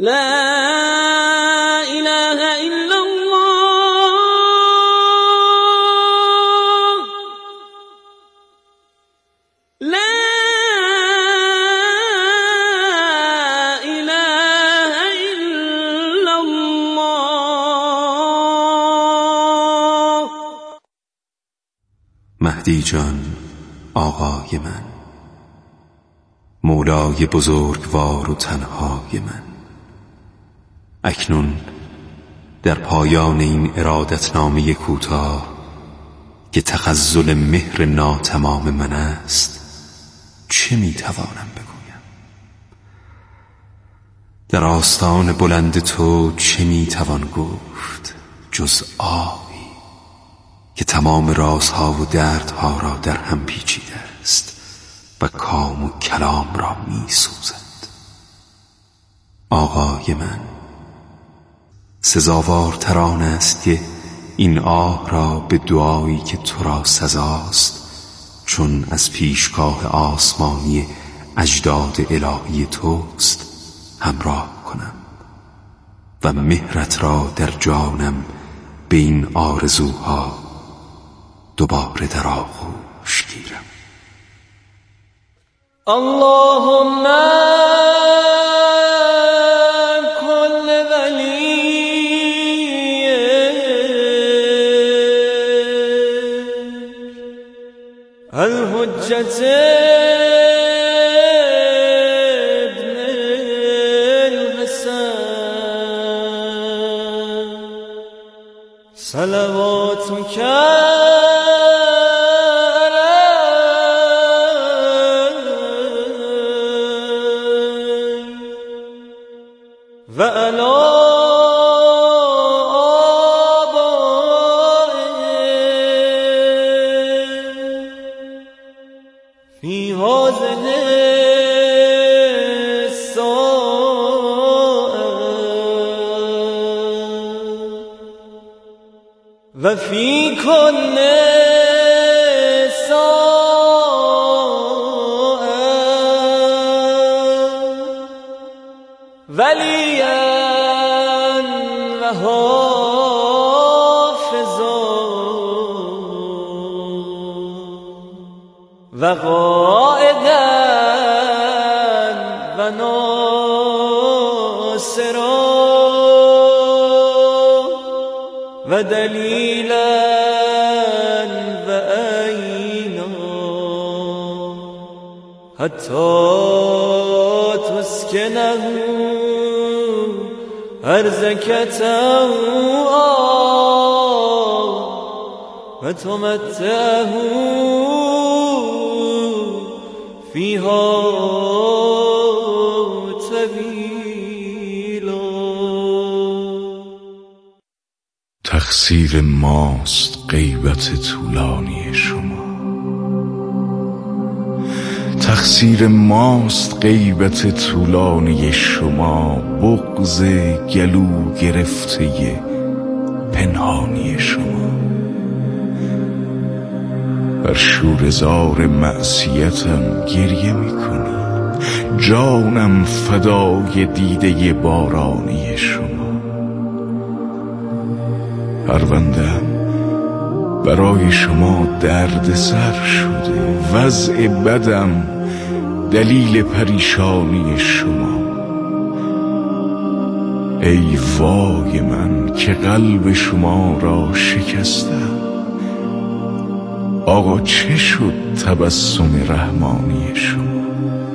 لا إله إلا الله لا إله إلا الله. مهدی جان آقای من، مولای بزرگوار و تنهای من، اکنون در پایان این ارادتنامه کوتاه که تخزل مهر ناتمام من است چه میتوانم بگویم؟ در آستان بلند تو چه میتوان گفت جز آهی که تمام رازها و دردها را در هم پیچیده است و کام و کلام را میسوزد. آقای من، سزاوارتر آن است که این آه را به دعایی که تو را سزاست چون از پیشگاه آسمانی اجداد الهی توست همراه کنم و مهرت را در جانم به این آرزوها دوباره در آغوش گیرم. اللهم كل ولي الحجة ابن الحسن صلواتك و علی آبائه فی هذه الساعة و فی کل وليا وحافظا وقائدا وناصرا ودليلا وعينا حتى تسكنه أرزك تهوى وتمتعه فيها طويلا. تقصیر ماست غیبت طولانی شما، تقصیر ماست غیبت طولانی شما، بغض گلو گرفته پنهانی شما. بر شوره‌زار معصیتم گریه میکنی، جانم فدای دیده بارانی شما. پرونده‌ام برای شما درد سر شده، وضع بدم دلیل پریشانی شما. ای وای من که قلب شما را شکستم. آقا چه شد تبسم رحمانی شما؟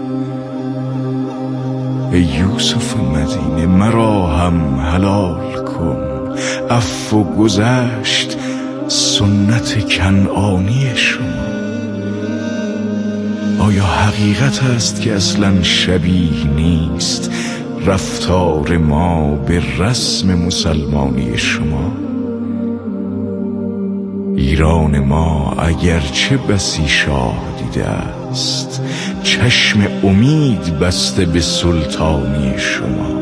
ای یوسف مدینه مرا هم حلال کن، عفو گذشت سنت کنعانی شما. آیا حقیقت است که اصلا شبیه نیست رفتار ما به رسم مسلمانی شما؟ ایران ما اگرچه بسی شاه دیده است، چشم امید بسته به سلطانی شما.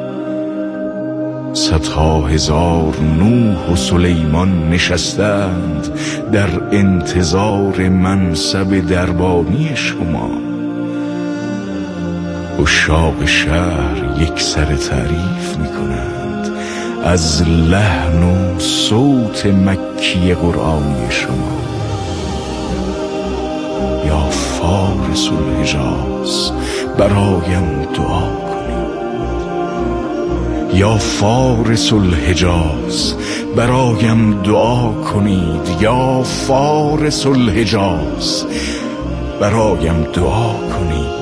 صدها هزار نوح و سلیمان نشستند در انتظار منصب دربانی شما. عشاق شهر یک سر تعریف می کنند از لحن و صوت مکی قرآنی شما. یا فارس الحجاز برایم دعا کنید، یا فارس الحجاز برایم دعا کنید، یا فارس الحجاز برایم دعا کنید.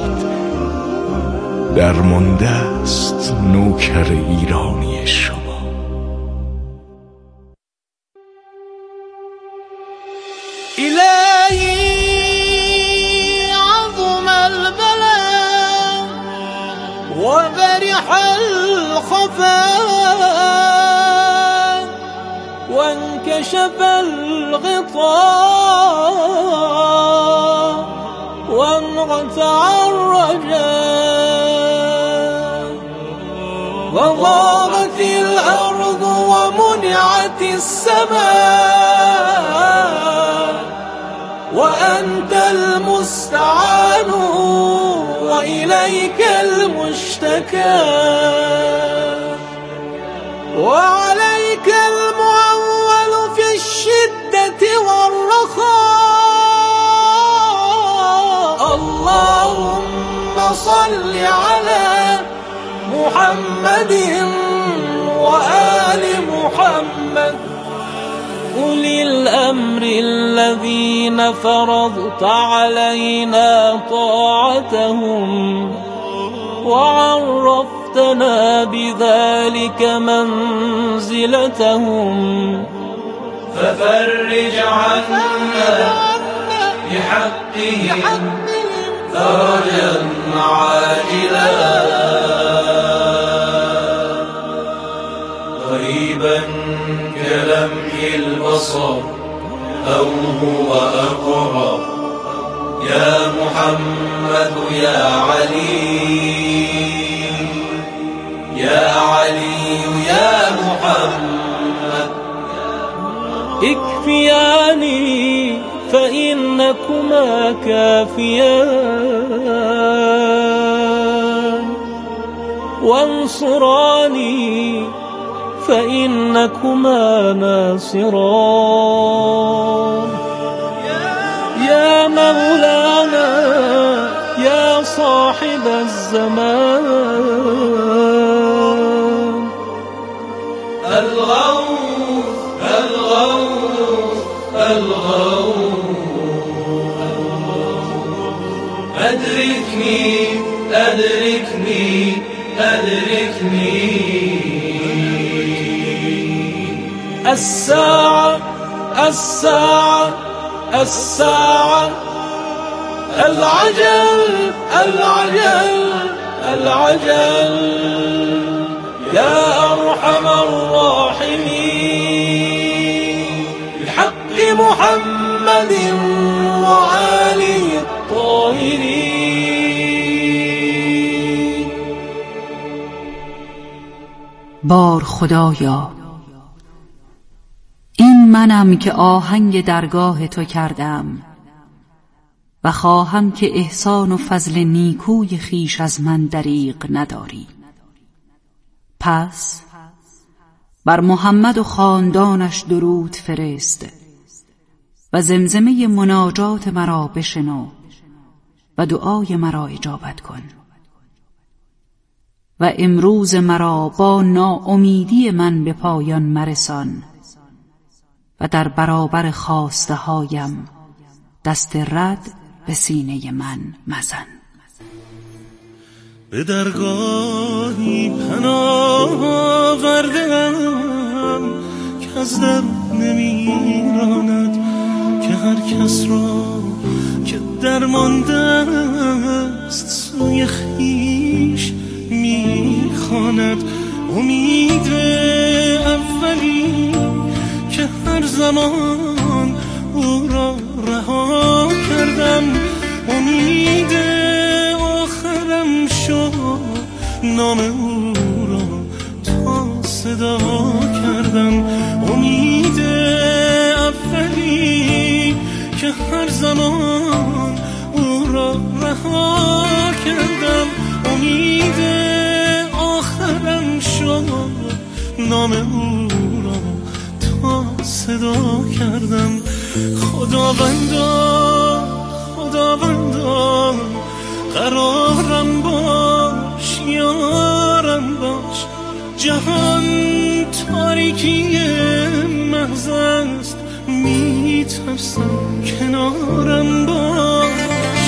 درمانده است نوکر ایرانی شما. إلهي عظم البلاء وبرح الخفاء وانكشف الغطاء وانقطع الرجاء وضاقت الأرض ومنعت السماء وأنت المستعان وإليك المشتكى وعليك المعول في الشدة والرخاء. اللهم صل على محمد وآل محمد أولي الأمر الذين فرضت علينا طاعتهم وعرفتنا بذلك منزلتهم، ففرج عنا بحقهم فرجا عاجلا قريبا كلمح البصر أو هو أقرب. يا محمد يا علي يا علي يا محمد اكفياني فإنكما كافيان وانصراني فإنكما ناصران. يا مولانا يا صاحب الزمان الغوث الغوث الغوث أدركني أدركني أدركني. الساعة الساعة الساعة العجل العجل العجل. يا أرحم الراحمين بحق محمد وآله الطاهرين. بار خدایا، این منم که آهنگ درگاه تو کردم و خواهم که احسان و فضل نیکوی خیش از من دریغ نداری. پس بر محمد و خاندانش درود فرست و زمزمه مناجات مرا بشنو و دعای مرا اجابت کن و امروز مرا با ناامیدی من به پایان مرسان و در برابر خواسته هایم دست رد به سینه من مزن. به درگاهی پناه آورده‌ام که از در نمیراند، که هر کس را که درمانده است سوی خویش میخواند. امید اولی که هر زمان او را رها کردم، امید آخرم شد نام او را تا صدا کردم. امید اولی که هر زمان او را رها کردم، امید آخرم شد، نام او را تا صدا کردم. خداوندا قرارم باش، یارم باش. جهان تاریکی محض است، میترسم کنارم باش.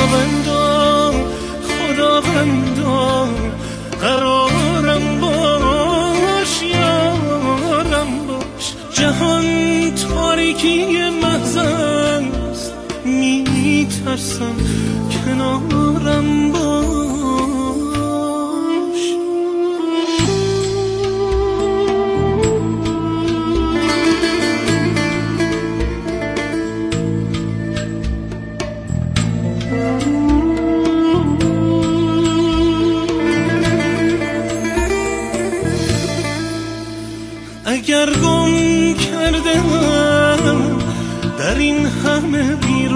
خداوندا قرارم باش، یارم باش. جهان تاریکی محض است، میترسم کنارم باش. اگر گم کردم در این همه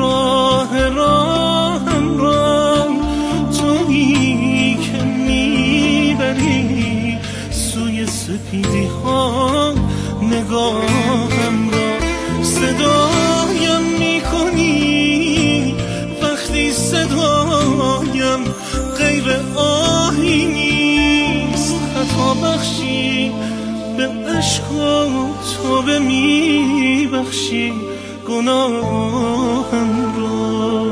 راهم را، تویی که میبری سوی سپیدی ها نگاهم را. صدایم میکنی وقتی صدایم غیر آهی نیست. خطا بخشی به عشق تو به میبخشی گناهم را.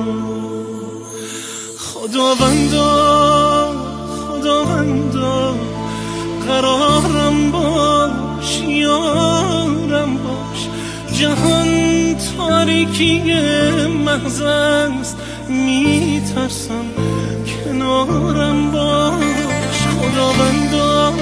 خداوندا قرارم باش، یارم باش. جهان تاریکی محض است، میترسم کنارم باش. خداوندا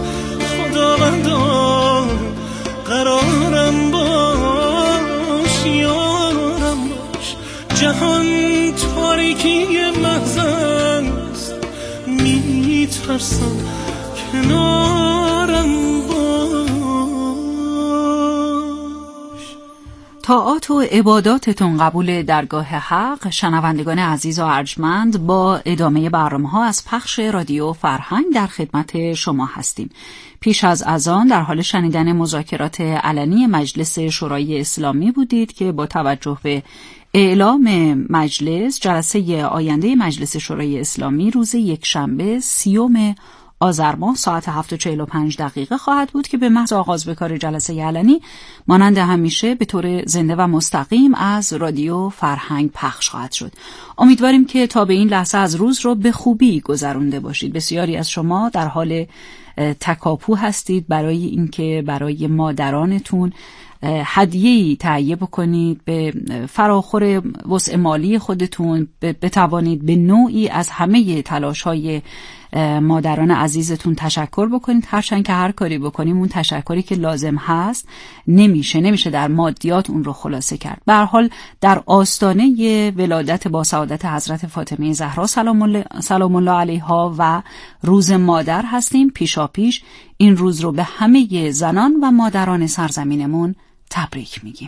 قرارم باش، یارم باش. جهان تاریکی محض است، میترسم کنارم باش. طاعات و عباداتتون قبول درگاه حق. شنوندگان عزیز و ارجمند، با ادامه برنامه‌ها از پخش رادیو فرهنگ در خدمت شما هستیم. پیش از اذان در حال شنیدن مذاکرات علنی مجلس شورای اسلامی بودید که با توجه به اعلام مجلس، جلسه آینده مجلس شورای اسلامی روز یکشنبه 30 آذر ماه ساعت 7:45 خواهد بود که به محض آغاز به کار جلسه علنی مانند همیشه به طور زنده و مستقیم از رادیو فرهنگ پخش خواهد شد. امیدواریم که تا به این لحظه از روز رو به خوبی گذرونده باشید. بسیاری از شما در حال تکاپو هستید برای اینکه برای مادرانتون هدیه‌ای تهیه بکنید، به فراخور وسع مالی خودتون بتوانید به نوعی از همه تلاش‌های مادران عزیزتون تشکر بکنید. هرچند که هر کاری بکنیم اون تشکری که لازم هست نمیشه در مادیات اون رو خلاصه کرد. به هر حال در آستانه ولادت با سعادت حضرت فاطمه زهرا سلام الله علیها و روز مادر هستیم. پیشاپیش این روز رو به همه زنان و مادران سرزمینمون تبریک میگیم.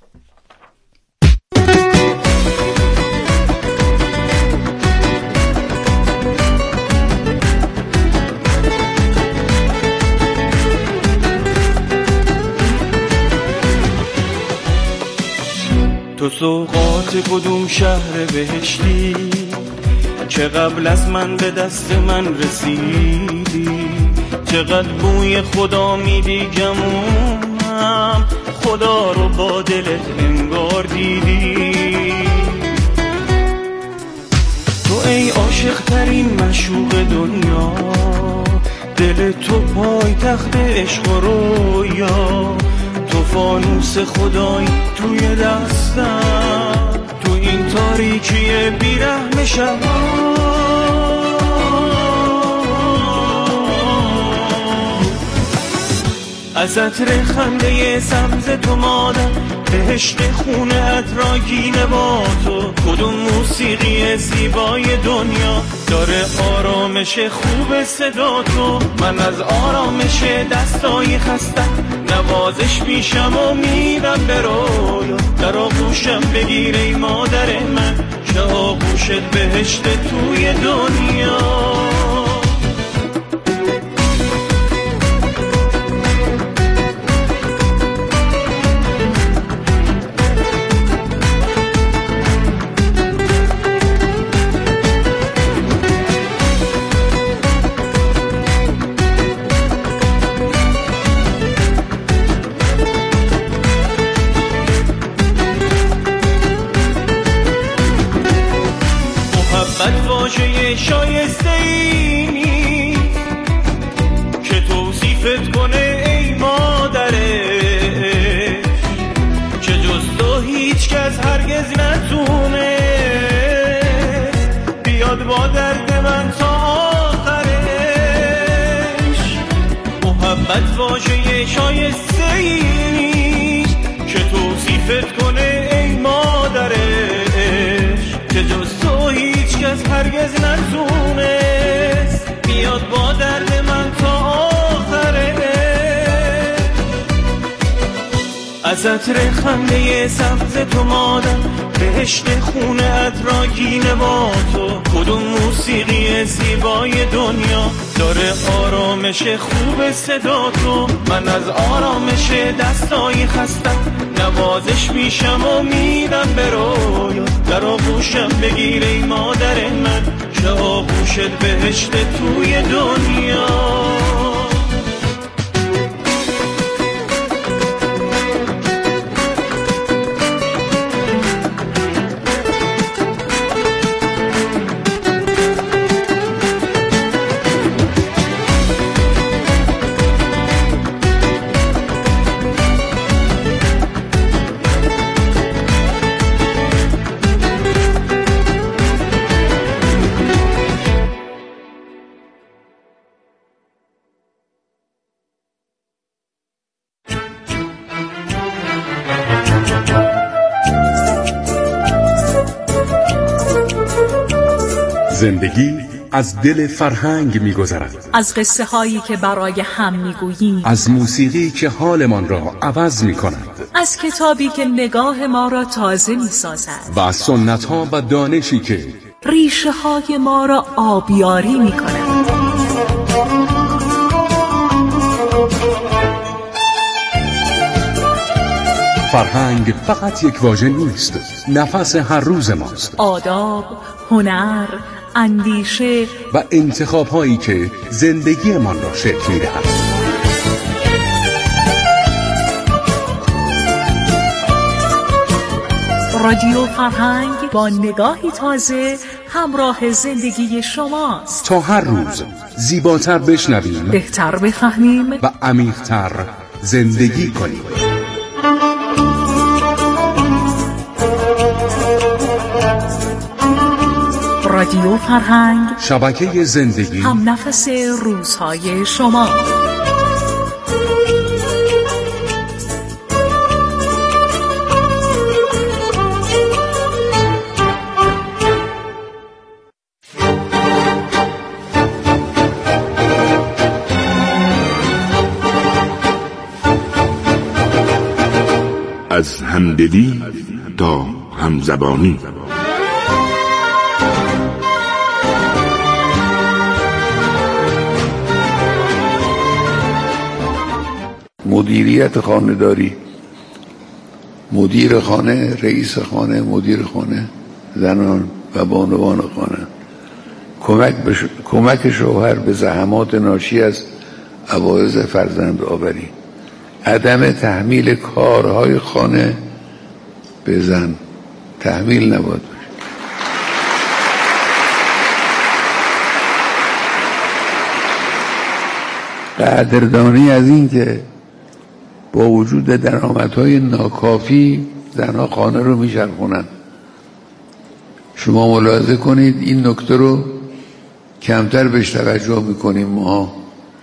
تو سوقات کدوم شهر بهشتی که قبل از من به دست من رسیدی؟ چقدر بوی خدا میدی گمونم، خدا رو با دلت انگار دیدی. تو ای عاشق ترین معشوق دنیا، دل تو پای تخت عشق و رویا. تو فانوس خدایی توی دستم، تو این تاریکی بیرحم شبا. از عطر خنده سبز تو مادر، بهشت خونه اتراگینه با تو. کدوم موسیقی زیبای دنیا داره آرامش خوب صدا تو؟ من از آرامش دستای خسته نوازش میشم و میرم به رویا. در آغوشم بگیر ای مادر من که آغوشت بهشت توی دنیا. محبت واژه شایسته ای نیست که توصیفت کنه ای مادرش، که جز تو هیچ کس هرگز نتونه بیاد با درد من تا آخرش. محبت واژه شایسته ای نیست که توصیفت کنه ای مادرش، که جز تو هیچ کس هرگز نتونست بیاد با درد من تا آخرش. از عطر خنده سبز تو مادر، بهشت خونه اتراگینه با تو، کدوم موسیقی زیبای دنیا داره آرامش خوب صدا تو. من از آرامش دستای خستم نوازش میشم و میرم به رویا، در آغوشم بگیر ای مادر من که آغوشت بهشت توی دنیا. زندگی از دل فرهنگ می‌گذرد، از قصه هایی که برای هم میگوییم، از موسیقی که حالمان را عوض می‌کند، از کتابی که نگاه ما را تازه می‌سازد و از سنت‌ها و دانشی که ریشه های ما را آبیاری می‌کند. فرهنگ فقط یک واژه نیست، نفس هر روز ماست. آداب، هنر، اندیشه و انتخاب‌هایی که زندگیمان را شکل می‌دهد. رادیو فرهنگ با نگاهی تازه همراه زندگی شماست، تا هر روز زیباتر بشنویم، بهتر بفهمیم و عمیق‌تر زندگی کنیم. رادیو فرهنگ، شبکه زندگی، هم نفس روزهای شما. از همدلی تا همزبانی. مدیریت خانه‌داری، مدیر خانه، رئیس خانه، مدیر خانه، زنان و بانوان خانه، کمک شوهر به زحمات ناشی از عوارض فرزند آوری، عدم تحمیل کارهای خانه به زن، تحمیل نباید باشه. قدردانی از این که با وجود درآمدهای ناکافی زنها خانه رو میچرخونن. شما ملاحظه کنید این نکته رو کمتر بهش توجه میکنیم ما.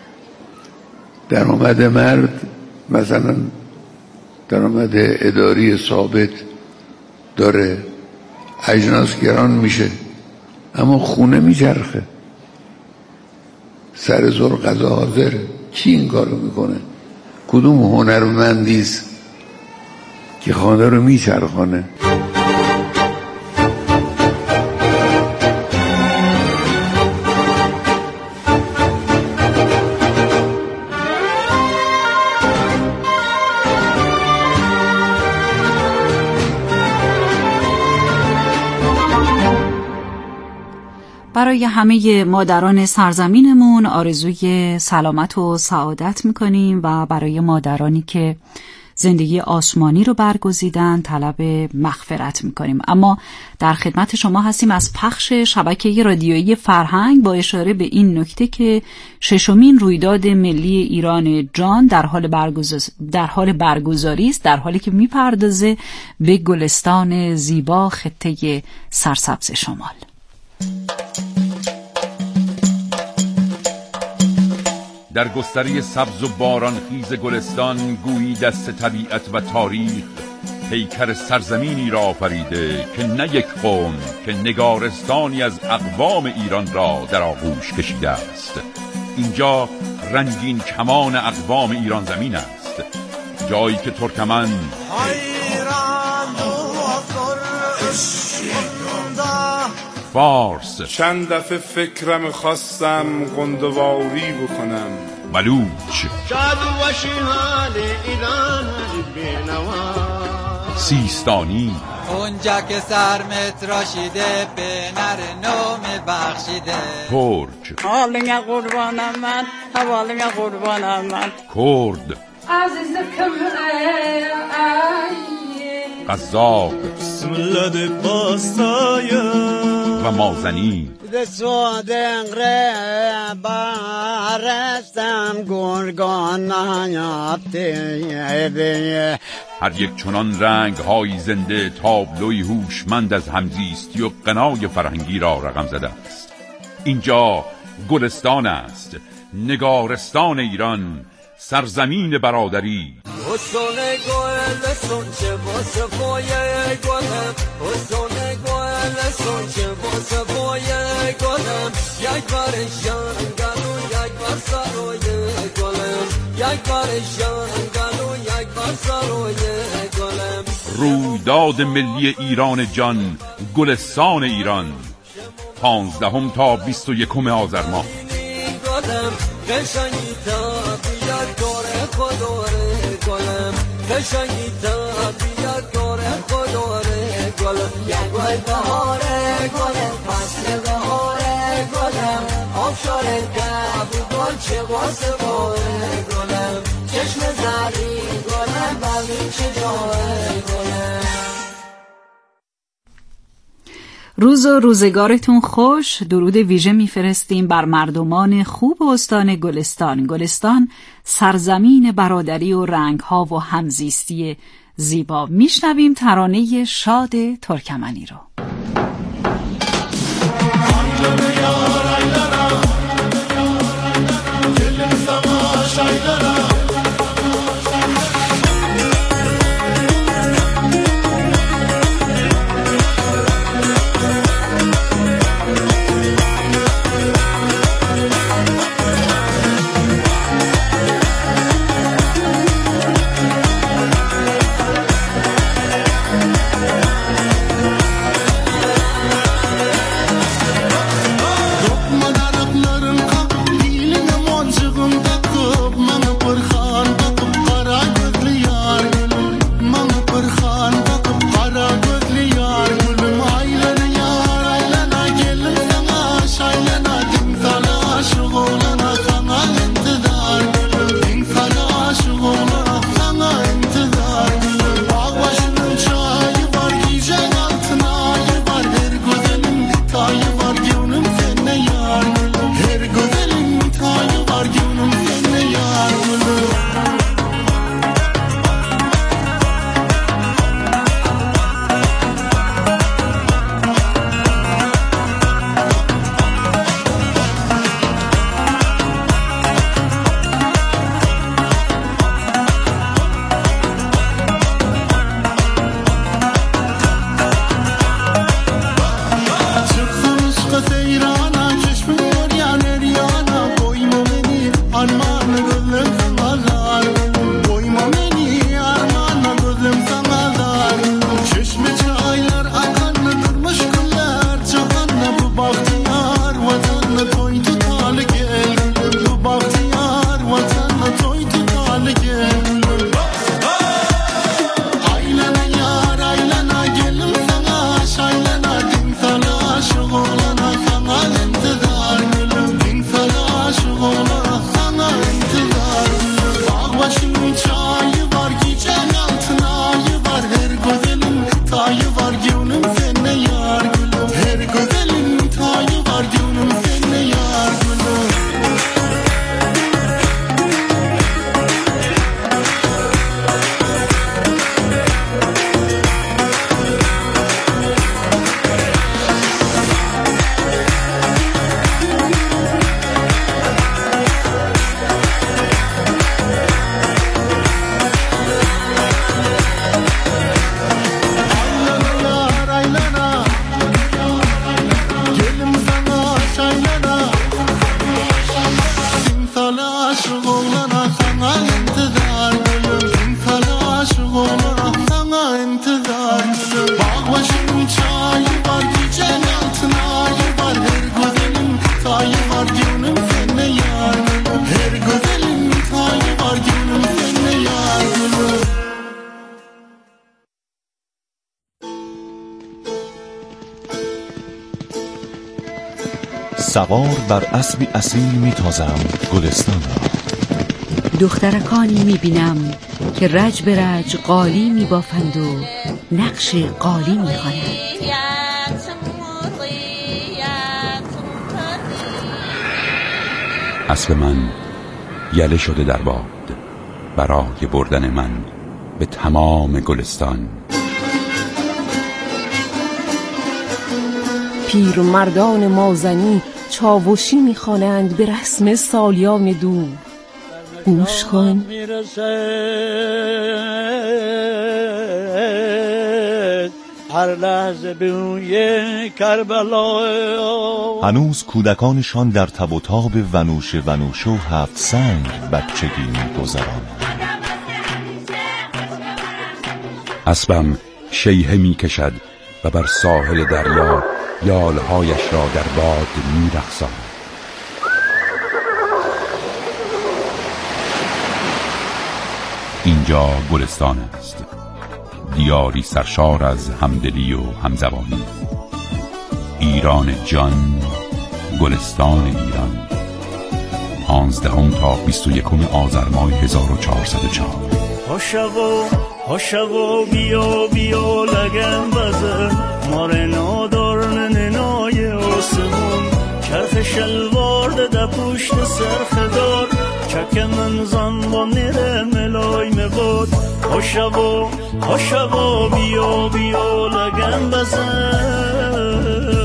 درآمد مرد مثلا درآمد اداری ثابت داره، اجناس گران میشه، اما خونه میچرخه، سر زور غذا حاضره. کی این کارو میکنه؟ کدوم هنرمندیست که خانه رو میچرخانه؟ برای همه مادران سرزمینمون آرزوی سلامت و سعادت میکنیم و برای مادرانی که زندگی آسمانی رو برگزیدن، طلب مغفرت میکنیم. اما در خدمت شما هستیم از پخش شبکه رادیویی فرهنگ با اشاره به این نکته که ششمین رویداد ملی ایران جان در حال برگزاری است، در حالی که میپردازه به گلستان زیبا خطه سرسبز شمال. در گستره سبز و بارانخیز گلستان گویی دست طبیعت و تاریخ پیکر سرزمینی را آفریده که نه یک قوم که نگارستانی از اقوام ایران را در آغوش کشیده است. اینجا رنگین کمان اقوام ایران زمین است، جایی که ترکمن، فارس، چند دفعه فکرم خواستم گندواری بکنم، بلوچ، سیستانی، اونجا که سرمت راشیده به نر نوم بخشیده، ترک، حالنگه قربانم من، حوالنگه قربانم من، کرد، عزیز قزاق، بسم الله ده باستایم و مازنی. هر یک چنان رنگ های زنده تابلوی هوشمند از همزیستی و غنای فرهنگی را رقم زده است. اینجا گلستان است، نگارستان ایران، سرزمین برادری. رویداد ملی ایران جان، گلستان ایران، 15 تا 21 آذر ماه. روز و روزگارتون خوش. درود ویژه میفرستیم بر مردمان خوب استان گلستان. گلستان سرزمین برادری و رنگ‌ها و همزیستی زیبا. میشنویم ترانه شاد ترکمنی رو. سوار بر اسبی اصیل میتازم گلستان را. دخترکانی میبینم که رج به رج قالی میبافند و نقش قالی میخوانند. اسب من یله شده در باد برای بردن من به تمام گلستان. پیرمردان مازنی چاوشی میخوانند به رسم سالیان دور. گوش کن. هر لحظه به روی کربلا. هنوز کودکانشان در تب و تاب ونوش و هفت سنگ بچگی می‌گذرانند. اسبم شیهه می‌کشد و بر ساحل دریا یالهایش را در باد می‌رقصاند. اینجا گلستان است، دیاری سرشار از همدلی و همزبانی. ایران جان، گلستان ایران. 15 تا 21 آذر ماه 1404. هاشو بیا بیا لگن بزن مار نادار ننای آسمون. چرخ شلوار ده پشت سرخ دار چک من زنبان نره ملای مباد. هاشو بیا بیا لگن بزن.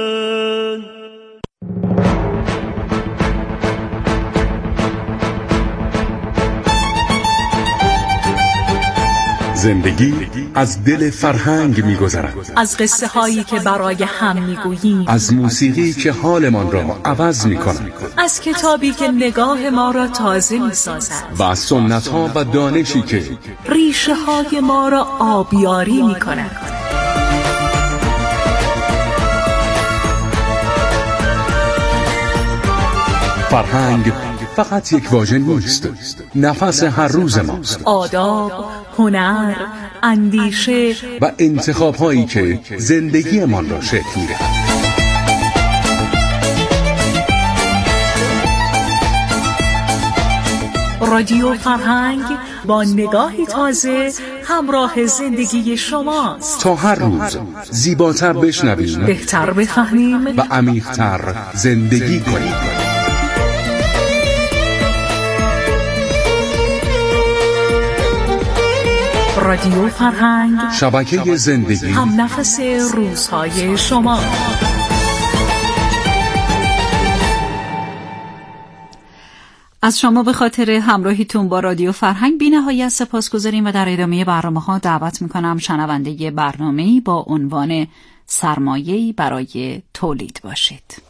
زندگی از دل فرهنگ می‌گذرد، از قصه هایی که برای هم میگوییم، از موسیقی که حالمان را عوض می‌کند، از کتابی که نگاه ما را تازه می‌سازد و از سنت‌ها و دانشی که ریشه های ما را آبیاری می‌کند. فرهنگ فقط یک واژه نیست، نفس هر روز ماست. آداب، هنر، اندیشه و انتخاب‌هایی که زندگیمان را شکل می‌دهد. رادیو فرهنگ با نگاهی تازه همراه زندگی شماست. تا هر روز زیباتر بشنویم، بهتر بفهمیم و عمیق‌تر زندگی کنیم. رادیو فرهنگ، شبکه زندگی، هم نفس روزهای شما. از شما به خاطر همراهیتون با رادیو فرهنگ بی نهایت سپاسگزاریم و در ادامه برنامه‌ها دعوت می‌کنم شنونده برنامه‌ای با عنوان سرمایه‌ای برای تولید باشید.